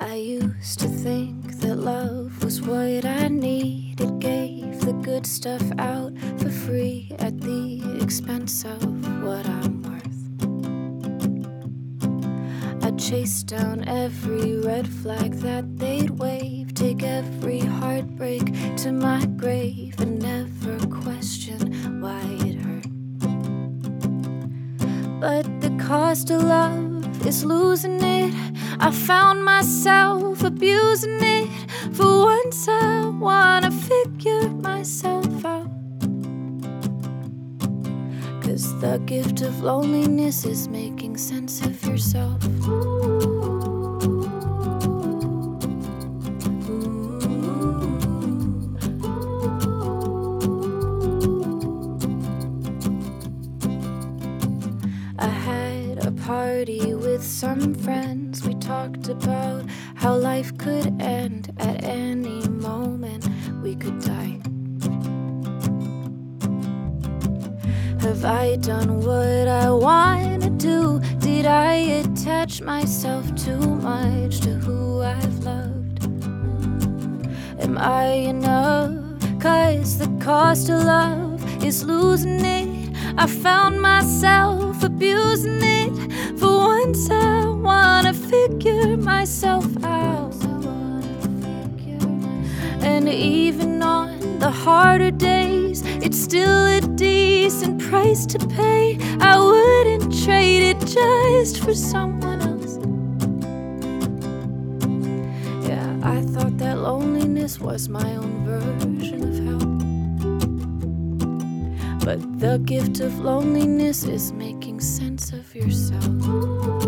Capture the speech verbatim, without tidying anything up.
I used to think that love was what I needed, gave the good stuff out for free at the expense of what I'm worth. I'd chase down every red flag that they'd wave, take every heartbreak to my grave, and never question why it hurt. But the cost of love is losing it. I found myself abusing it. For once I wanna figure myself out, 'cause the gift of loneliness is making sense of yourself. I had a party with some friends. We talked about how life could end at any moment. We could die. Have I done what I wanna do? Did I attach myself too much to who I've loved? Am I enough? 'Cause the cost of love is losing it. I found myself abusing it. For once I wanna figure myself out. And even on the harder days, it's still a decent price to pay. I wouldn't trade it just for someone else. Yeah, I thought that loneliness was my own version of hell. But the gift of loneliness is making sense of yourself.